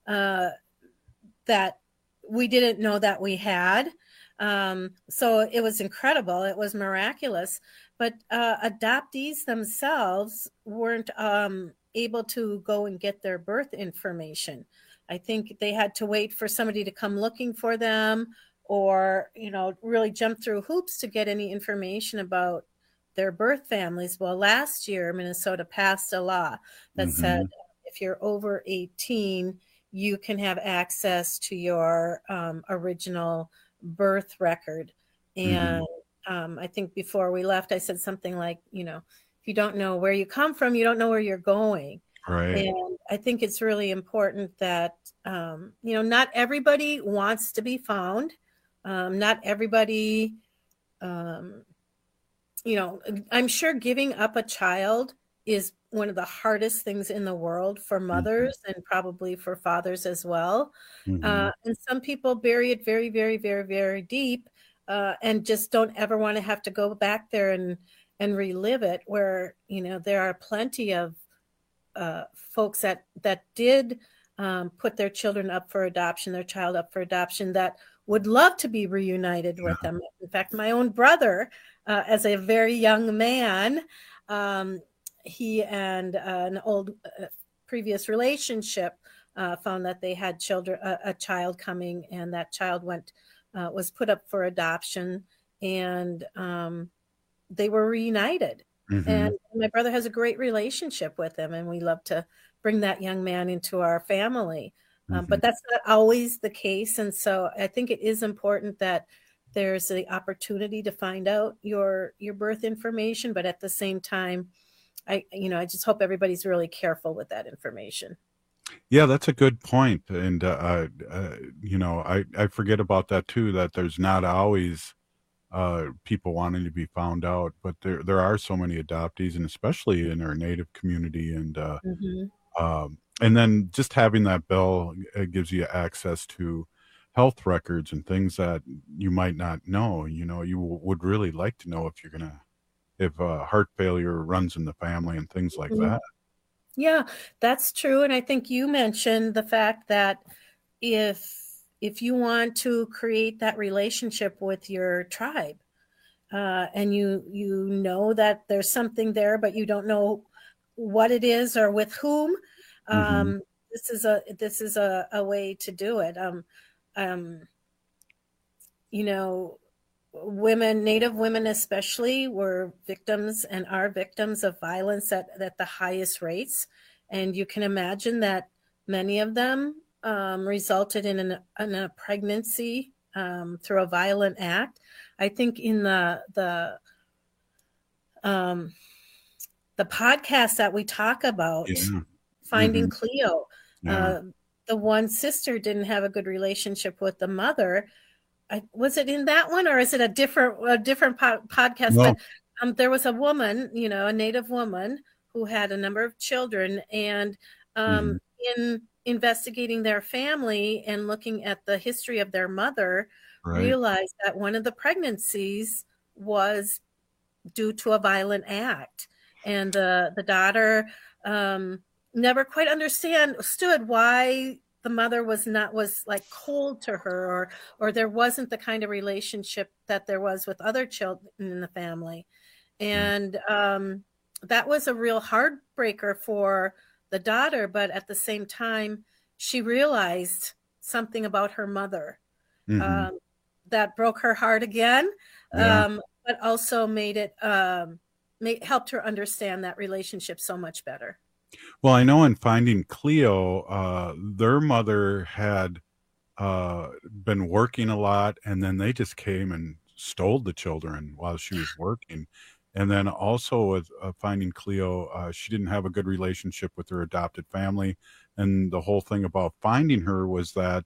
that we didn't know that we had. So it was incredible. It was miraculous. But adoptees themselves weren't able to go and get their birth information. I think they had to wait for somebody to come looking for them, or, really jump through hoops to get any information about their birth families. Well, last year, Minnesota passed a law that said if you're over 18, you can have access to your original birth record. And I think before we left, I said something like, if you don't know where you come from, you don't know where you're going. Right. And I think it's really important that, not everybody wants to be found. Not everybody, I'm sure giving up a child is one of the hardest things in the world for mothers and probably for fathers as well. And some people bury it very, very, very, very deep and just don't ever want to have to go back there and relive it, where, there are plenty of folks that did put their children up for adoption, their child up for adoption, that would love to be reunited with them. In fact, my own brother, as a very young man, he and an old previous relationship found that they had a child coming, and that child was put up for adoption, and they were reunited. And my brother has a great relationship with him, and we love to bring that young man into our family. But that's not always the case. And so I think it is important that there's the opportunity to find out your birth information. But at the same time, I just hope everybody's really careful with that information. Yeah, that's a good point. And, I forget about that too, that there's not always people wanting to be found out, but there are so many adoptees, and especially in our Native community. And then just having that bill gives you access to health records and things that you might not know. You would really like to know if heart failure runs in the family and things like that. Yeah, that's true. And I think you mentioned the fact that if you want to create that relationship with your tribe, and you know that there's something there, but you don't know what it is or with whom, this is a way to do it. Native women especially were victims and are victims of violence at the highest rates. And you can imagine that many of them resulted in a pregnancy through a violent act. I think in the the podcast that we talk about, Finding Cleo. The one sister didn't have a good relationship with the mother. Was it in that one, or is it a different podcast? No. But there was a woman, a Native woman who had a number of children, and in investigating their family and looking at the history of their mother, realized that one of the pregnancies was due to a violent act, and the daughter never quite understood why the mother was like cold to her, or there wasn't the kind of relationship that there was with other children in the family. And that was a real heartbreaker for the daughter, but at the same time, she realized something about her mother that broke her heart again, but also helped her understand that relationship so much better. Well, I know in Finding Cleo, their mother had been working a lot, and then they just came and stole the children while she was working. And then also with Finding Cleo, she didn't have a good relationship with her adopted family. And the whole thing about finding her was that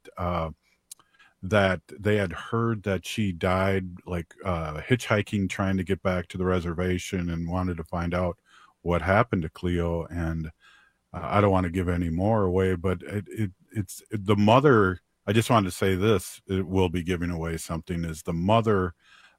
that they had heard that she died like hitchhiking, trying to get back to the reservation, and wanted to find out what happened to Cleo. And I don't want to give any more away, but it's the mother. I just wanted to say this, it will be giving away something, is the mother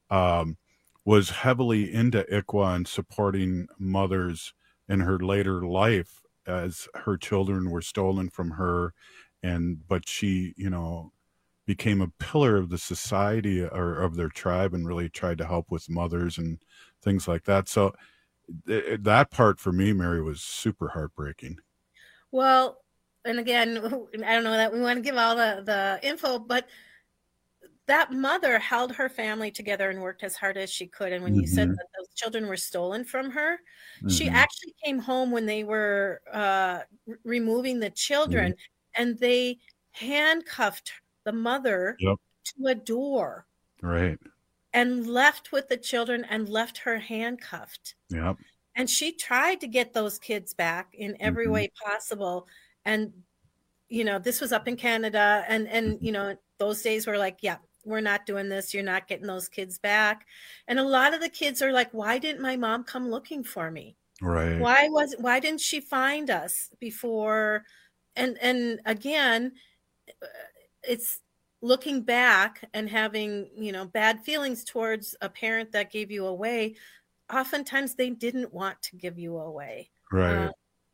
was heavily into ICWA and supporting mothers in her later life as her children were stolen from her. But she, became a pillar of the society or of their tribe, and really tried to help with mothers and things like that. So that part for me, Mary, was super heartbreaking. Well, and again, I don't know that we want to give all the info, but that mother held her family together and worked as hard as she could. And when you said that those children were stolen from her, she actually came home when they were removing the children, and they handcuffed the mother to a door. Right. And left with the children and left her handcuffed. Yep. And she tried to get those kids back in every way possible. And, this was up in Canada. And those days were like, yeah, we're not doing this. You're not getting those kids back. And a lot of the kids are like, why didn't my mom come looking for me? Right. Why didn't she find us before? And again, it's looking back and having, bad feelings towards a parent that gave you away. Oftentimes they didn't want to give you away. Right.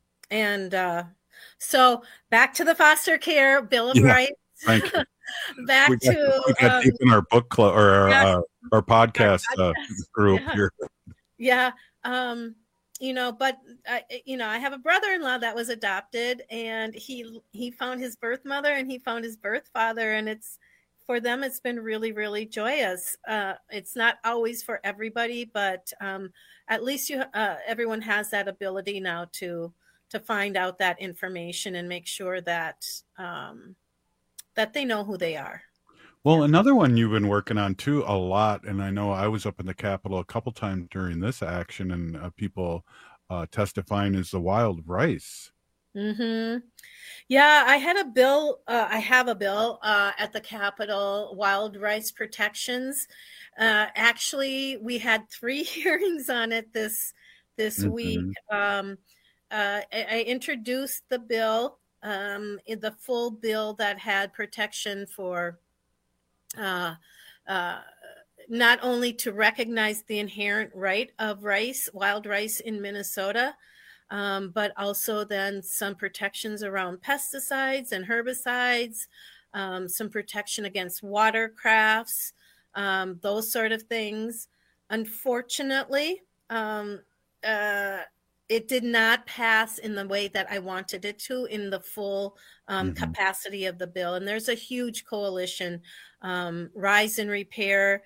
So back to the foster care Bill of Rights. Thank you. We got deep in our book club or our podcast group here. Yeah. But I have a brother-in-law that was adopted, and he found his birth mother and he found his birth father, and for them it's been really, really joyous. It's not always for everybody, but at least everyone has that ability now to find out that information and make sure that that they know who they are. Well, another one you've been working on too a lot, and I know I was up in the Capitol a couple times during this action, and people testifying, is the wild rice. Yeah, I had a bill. I have a bill at the Capitol, wild rice protections. Actually, we had 3 hearings on it this week. I introduced the bill, in the full bill that had protection for not only to recognize the inherent right of wild rice in Minnesota, but also then some protections around pesticides and herbicides, some protection against watercrafts, those sort of things. Unfortunately, it did not pass in the way that I wanted it to, in the full capacity of the bill. And there's a huge coalition, Rise and Repair,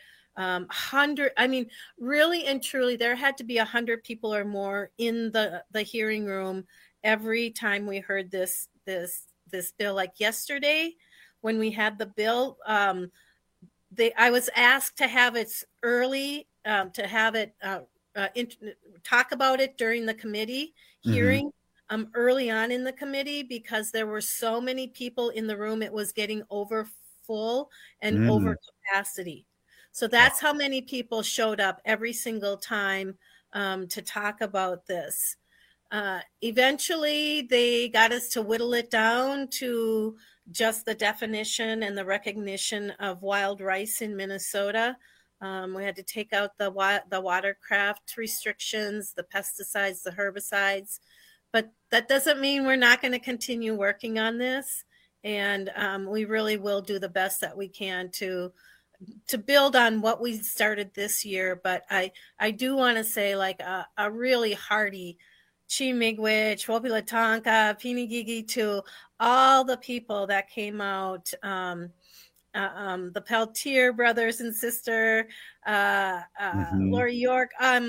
really and truly, there had to be 100 people or more in the hearing room every time we heard this bill. Like yesterday, when we had the bill, I was asked to have it early, to have it talk about it during the committee hearing early on in the committee, because there were so many people in the room. It was getting over full and over capacity. So that's how many people showed up every single time to talk about this. Eventually, they got us to whittle it down to just the definition and the recognition of wild rice in Minnesota. We had to take out the watercraft restrictions, the pesticides, the herbicides. But that doesn't mean we're not going to continue working on this. And we really will do the best that we can to build on what we started this year. But I do want to say, like, a really hearty Chi-miigwech, Wopilatonka, Pinigigi to all the people that came out, the Peltier brothers and sister, Lori York,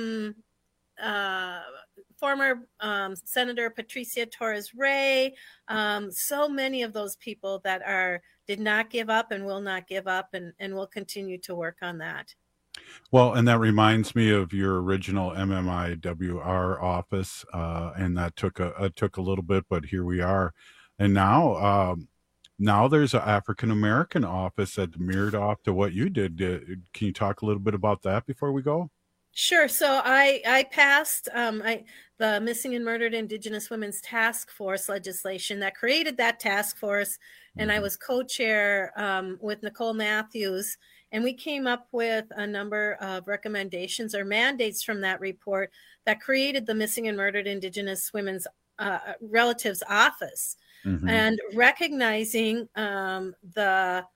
former Senator Patricia Torres Ray, so many of those people that did not give up and will not give up, and will continue to work on that. Well, and that reminds me of your original MMIWR office, and that took a little bit, but here we are. And now there's an African American office that mirrored off to what you did. Can you talk a little bit about that before we go? Sure. So I passed the Missing and Murdered Indigenous Women's Task Force legislation that created that task force, and I was co-chair with Nicole Matthews. And we came up with a number of recommendations or mandates from that report that created the Missing and Murdered Indigenous Women's Relatives Office, and recognizing the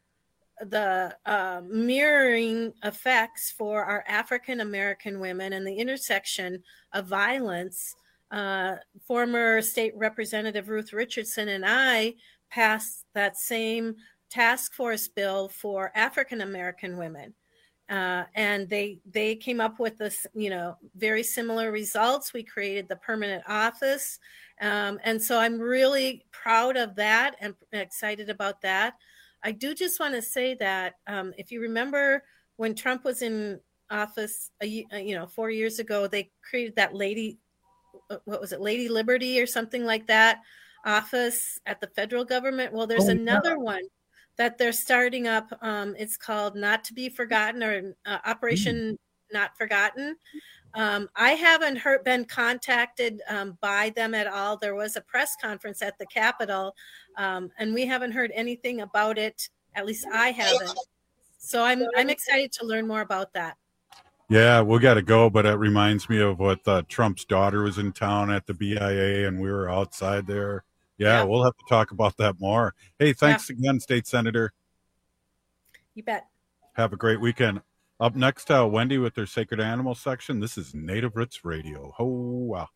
mirroring effects for our African American women and the intersection of violence. Former State Representative Ruth Richardson and I passed that same task force bill for African American women. And they came up with this, very similar results. We created the permanent office. And so I'm really proud of that and excited about that. I do just want to say that if you remember when Trump was in office, 4 years ago, they created that Lady Liberty or something like that office at the federal government. Well, there's another one that they're starting up. It's called Not to Be Forgotten, or Operation Not Forgotten. I haven't been contacted by them at all. There was a press conference at the Capitol, and we haven't heard anything about it. At least I haven't. So I'm excited to learn more about that. Yeah, we got to go, but it reminds me of what Trump's daughter was in town at the BIA, and we were outside there. Yeah, we'll have to talk about that more. Hey, thanks again, State Senator. You bet. Have a great weekend. Up next, Wendy with their Sacred Animal section. This is Native Roots Radio. Oh, wow.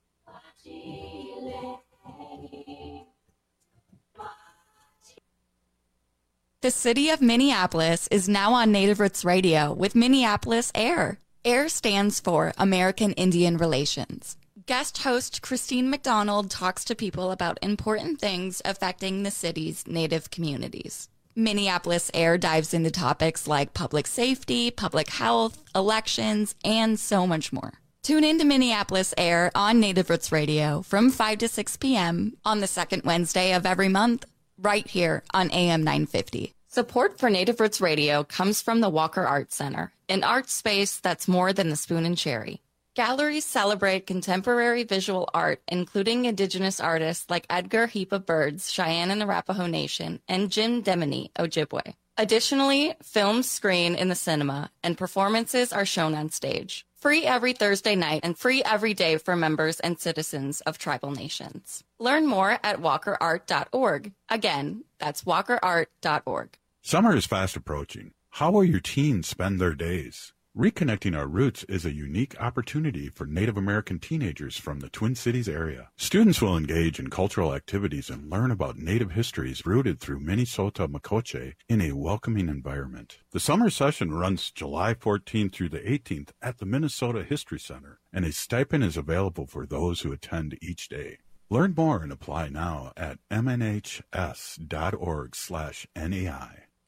The city of Minneapolis is now on Native Roots Radio with Minneapolis AIR. AIR stands for American Indian Relations. Guest host Christine McDonald talks to people about important things affecting the city's Native communities. Minneapolis AIR dives into topics like public safety, public health, elections, and so much more. Tune in to Minneapolis AIR on Native Roots Radio from 5 to 6 p.m. on the second Wednesday of every month, right here on AM 950. Support for Native Roots Radio comes from the Walker Art Center, an art space that's more than the spoon and cherry. Galleries celebrate contemporary visual art, including Indigenous artists like Edgar Heap of Birds, Cheyenne and Arapaho Nation, and Jim Demini, Ojibwe. Additionally, films screen in the cinema, and performances are shown on stage. Free every Thursday night and free every day for members and citizens of tribal nations. Learn more at walkerart.org. Again, that's walkerart.org. Summer is fast approaching. How will your teens spend their days? Reconnecting Our Roots is a unique opportunity for Native American teenagers from the Twin Cities area. Students will engage in cultural activities and learn about Native histories rooted through Minnesota Makoche in a welcoming environment. The summer session runs July 14th through the 18th at the Minnesota History Center, and a stipend is available for those who attend each day. Learn more and apply now at mnhs.org/NAI.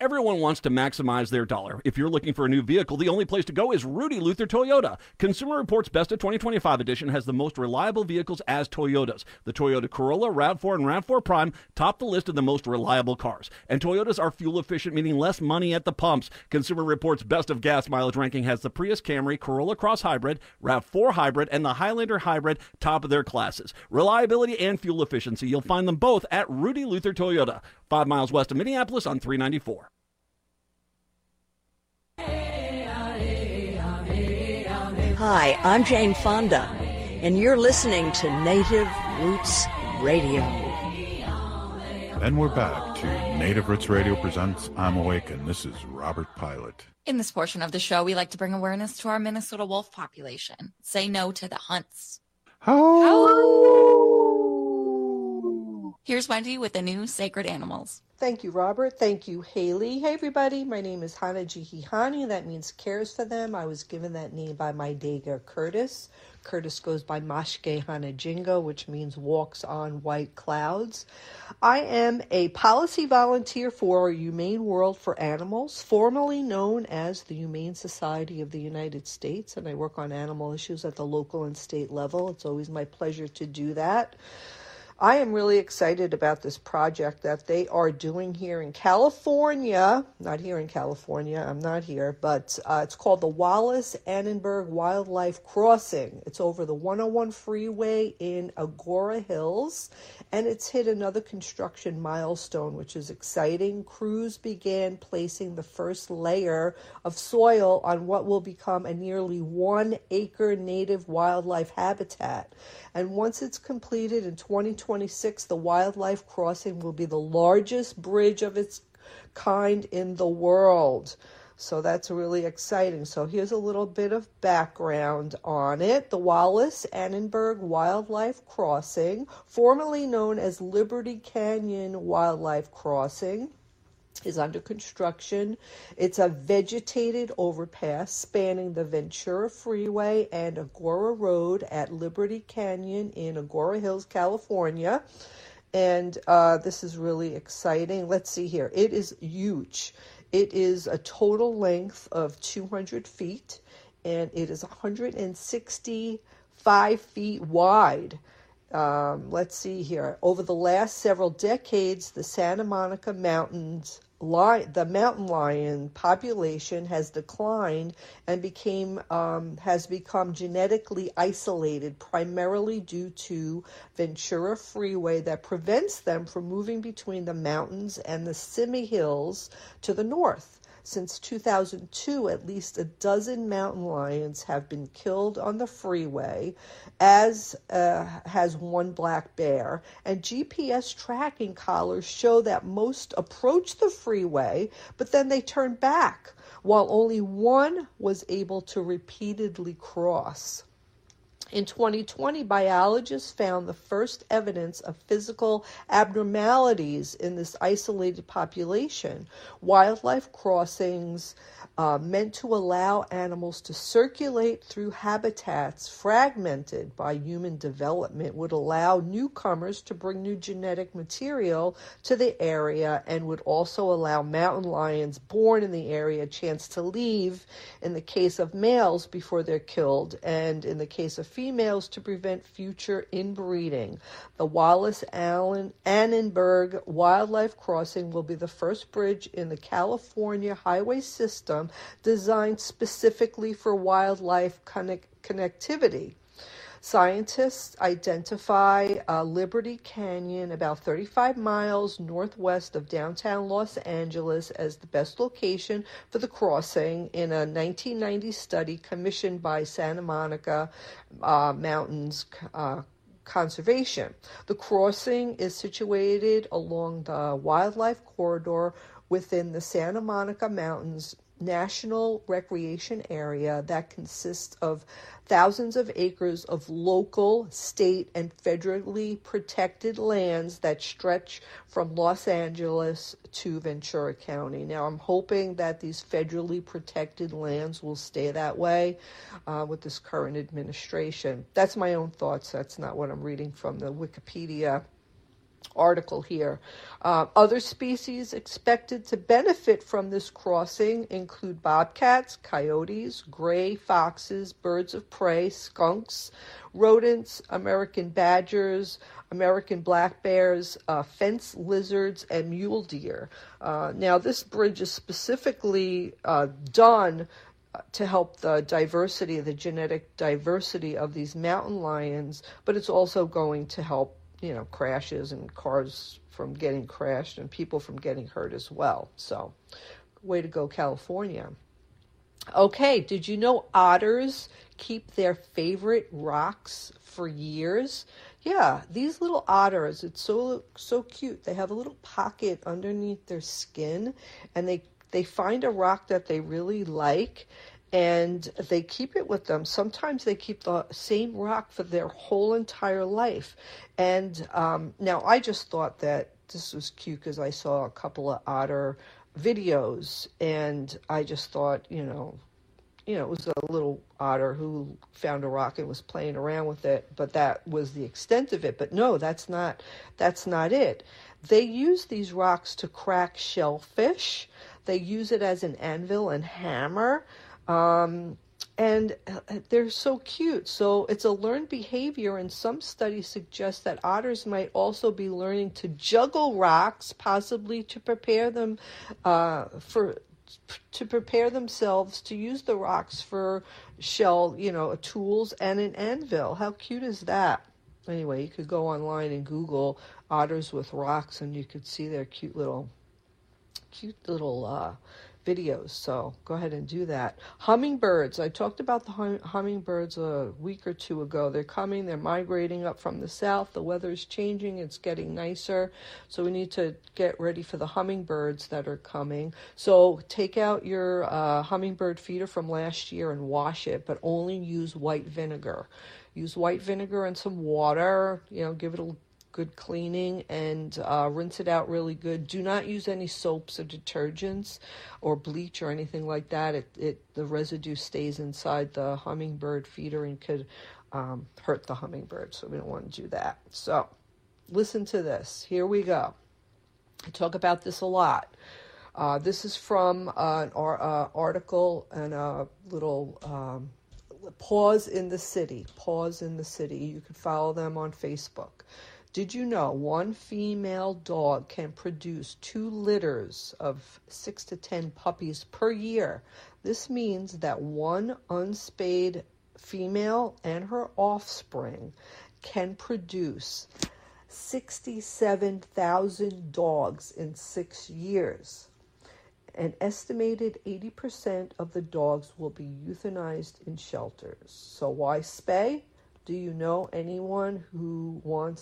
Everyone wants to maximize their dollar. If you're looking for a new vehicle, the only place to go is Rudy Luther Toyota. Consumer Reports Best of 2025 edition has the most reliable vehicles as Toyotas. The Toyota Corolla, RAV4, and RAV4 Prime top the list of the most reliable cars. And Toyotas are fuel efficient, meaning less money at the pumps. Consumer Reports Best of gas mileage ranking has the Prius Camry, Corolla Cross Hybrid, RAV4 Hybrid, and the Highlander Hybrid top of their classes. Reliability and fuel efficiency, you'll find them both at Rudy Luther Toyota, 5 miles west of Minneapolis on 394. Hi, I'm Jane Fonda, and you're listening to Native Roots Radio. And we're back to Native Roots Radio presents I'm Awake, and this is Robert Pilot. In this portion of the show, we like to bring awareness to our Minnesota wolf population. Say no to the hunts. Here's Wendy with the new Sacred Animals. Thank you, Robert. Thank you, Haley. Hey, everybody. My name is Hana Jihihani. That means cares for them. I was given that name by my Dega Curtis. Curtis goes by Mashke Hanajingo, which means walks on white clouds. I am a policy volunteer for Humane World for Animals, formerly known as the Humane Society of the United States, and I work on animal issues at the local and state level. It's always my pleasure to do that. I am really excited about this project that they are doing here in California. Not here in California, I'm not here, but it's called the Wallace-Annenberg Wildlife Crossing. It's over the 101 freeway in Agora Hills, and it's hit another construction milestone, which is exciting. Crews began placing the first layer of soil on what will become a nearly 1-acre native wildlife habitat. And once it's completed in 2026, the wildlife crossing will be the largest bridge of its kind in the world. So that's really exciting. So here's a little bit of background on it. The Wallace-Annenberg Wildlife Crossing, formerly known as Liberty Canyon Wildlife Crossing, is under construction. It's a vegetated overpass spanning the Ventura Freeway and Agora Road at Liberty Canyon in Agora Hills, California. And this is really exciting. Let's see here. It is huge. It is a total length of 200 feet, and it is 165 feet wide. Let's see here. Over the last several decades, the Santa Monica Mountains, the mountain lion population has declined and has become genetically isolated, primarily due to Ventura Freeway that prevents them from moving between the mountains and the Simi Hills to the north. Since 2002, at least a dozen mountain lions have been killed on the freeway, as has one black bear. And GPS tracking collars show that most approach the freeway, but then they turn back, while only one was able to repeatedly cross. In 2020, biologists found the first evidence of physical abnormalities in this isolated population. Wildlife crossings meant to allow animals to circulate through habitats fragmented by human development would allow newcomers to bring new genetic material to the area and would also allow mountain lions born in the area a chance to leave in the case of males before they're killed, and in the case of females to prevent future inbreeding. The Wallace-Annenberg Wildlife Crossing will be the first bridge in the California highway system designed specifically for wildlife connectivity. Scientists identify Liberty Canyon, about 35 miles northwest of downtown Los Angeles, as the best location for the crossing in a 1990 study commissioned by Santa Monica Mountains Conservation. The crossing is situated along the wildlife corridor within the Santa Monica Mountains National Recreation Area that consists of thousands of acres of local, state, and federally protected lands that stretch from Los Angeles to Ventura County. Now, I'm hoping that these federally protected lands will stay that way with this current administration. That's my own thoughts. That's not what I'm reading from the Wikipedia article here. Other species expected to benefit from this crossing include bobcats, coyotes, gray foxes, birds of prey, skunks, rodents, American badgers, American black bears, fence lizards, and mule deer. Now, this bridge is specifically done to help the diversity, the genetic diversity of these mountain lions, but it's also going to help, crashes and cars from getting crashed and people from getting hurt as well. So, way to go, California. Okay, did you know otters keep their favorite rocks for years? Yeah, these little otters, it's so cute. They have a little pocket underneath their skin, and they find a rock that they really like, and they keep it with them. Sometimes they keep the same rock for their whole entire life. And now I just thought that this was cute because I saw a couple of otter videos, and I just thought, it was a little otter who found a rock and was playing around with it, but that was the extent of it. But no, that's not it. They use these rocks to crack shellfish. They use it as an anvil and hammer. And they're so cute. So it's a learned behavior, and some studies suggest that otters might also be learning to juggle rocks, possibly to prepare them to prepare themselves to use the rocks for shell, tools and an anvil. How cute is that? Anyway, you could go online and Google otters with rocks, and you could see their cute little videos. So go ahead and do that. Hummingbirds. I talked about the hummingbirds a week or two ago. They're coming. They're migrating up from the south. The weather is changing. It's getting nicer. So we need to get ready for the hummingbirds that are coming. So take out your hummingbird feeder from last year and wash it, but only use white vinegar. Use white vinegar and some water. Give it a good cleaning and rinse it out really good. Do not use any soaps or detergents or bleach or anything like that. The residue stays inside the hummingbird feeder and could hurt the hummingbird, so we don't want to do that. So listen to this. Here we go. I talk about this a lot. This is from an article and a little Paws in the City. Paws in the City. You can follow them on Facebook. Did you know one female dog can produce 2 litters of 6 to 10 puppies per year? This means that one unspayed female and her offspring can produce 67,000 dogs in 6 years. An estimated 80% of the dogs will be euthanized in shelters. So why spay? Do you know anyone who wants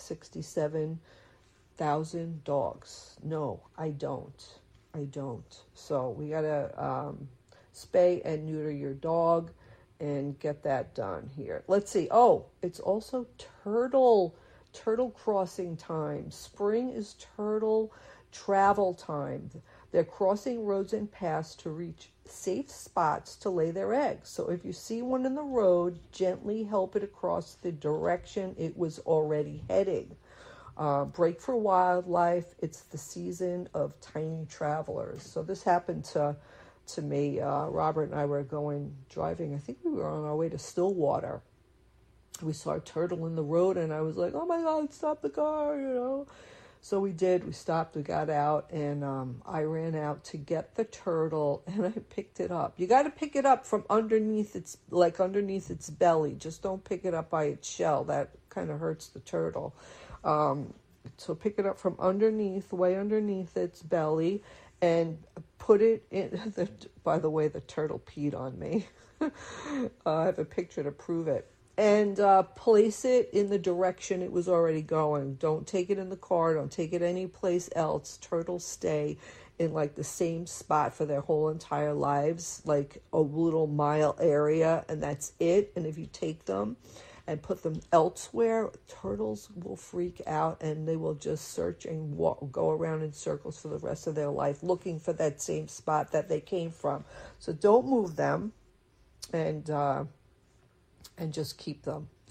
67,000 dogs? No, I don't. So we got to spay and neuter your dog and get that done here. Let's see. Oh, it's also turtle crossing time. Spring is turtle travel time. They're crossing roads and paths to reach safe spots to lay their eggs. So if you see one in the road, gently help it across the direction it was already heading. Break for wildlife. It's the season of tiny travelers. So this happened to me. Robert and I were driving. I think we were on our way to Stillwater. We saw a turtle in the road, and I was like, oh my God, stop the car, So we did. We stopped. We got out, and I ran out to get the turtle, and I picked it up. You got to pick it up from underneath its belly. Just don't pick it up by its shell. That kind of hurts the turtle. So pick it up from way underneath its belly, and put it in. By the way, the turtle peed on me. I have a picture to prove it. And place it in the direction it was already going. Don't take it in the car. Don't take it any place else. Turtles stay in the same spot for their whole entire lives, like a little mile area, and that's it. And if you take them and put them elsewhere, turtles will freak out, and they will just search and go around in circles for the rest of their life looking for that same spot that they came from. So don't move them, and just keep them.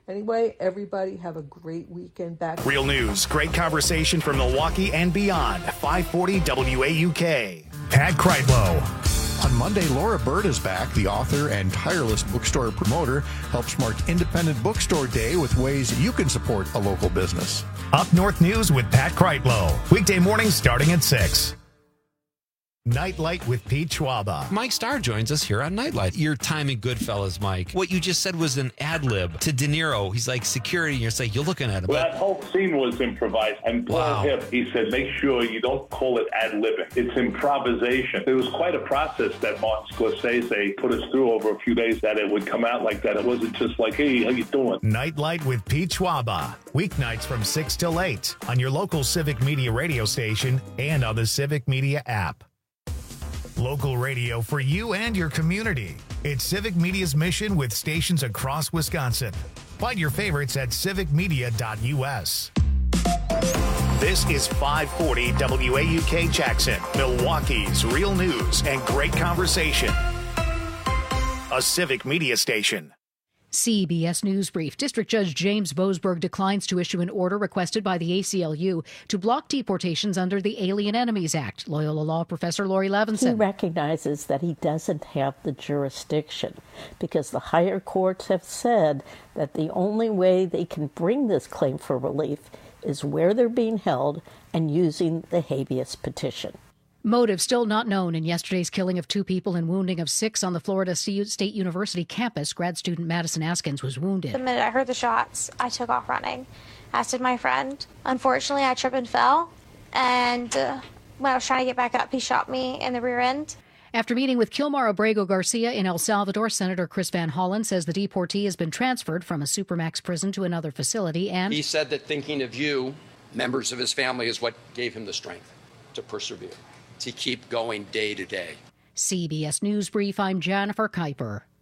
Anyway, everybody have a great weekend. Back. Real news, great conversation from Milwaukee and beyond. 540 WAUK. Pat Kreitlow. On Monday, Laura Bird is back. The author and tireless bookstore promoter helps mark Independent Bookstore Day with ways you can support a local business. Up North News with Pat Kreitlow. Weekday mornings starting at 6. Nightlight with Pete Schwaba. Mike Starr joins us here on Nightlight. Your time in Goodfellas, Mike. What you just said was an ad lib to De Niro. He's like security, and you're like, you're looking at him. Well, that whole scene was improvised. And Paul Hipp, he said, make sure you don't call it ad libbing. It's improvisation. It was quite a process that Martin Scorsese put us through over a few days that it would come out like that. It wasn't just like, hey, how you doing? Nightlight with Pete Schwaba. Weeknights from 6 till 8 on your local Civic Media radio station and on the Civic Media app. Local radio for you and your community. It's Civic Media's mission with stations across Wisconsin. Find your favorites at civicmedia.us. This is 540 WAUK Jackson, Milwaukee's real news and great conversation. A Civic Media station. CBS News Brief. District Judge James Boasberg declines to issue an order requested by the ACLU to block deportations under the Alien Enemies Act. Loyola Law Professor Lori Levinson. He recognizes that he doesn't have the jurisdiction because the higher courts have said that the only way they can bring this claim for relief is where they're being held and using the habeas petition. Motive still not known in yesterday's killing of 2 people and wounding of 6 on the Florida State University campus. Grad student Madison Askins was wounded. The minute I heard the shots, I took off running, as did my friend. Unfortunately, I tripped and fell, and when I was trying to get back up, he shot me in the rear end. After meeting with Kilmar Abrego Garcia in El Salvador, Senator Chris Van Hollen says the deportee has been transferred from a Supermax prison to another facility, and he said that thinking of you, members of his family, is what gave him the strength to persevere, to keep going day to day. CBS News Brief, I'm Jennifer Kuiper.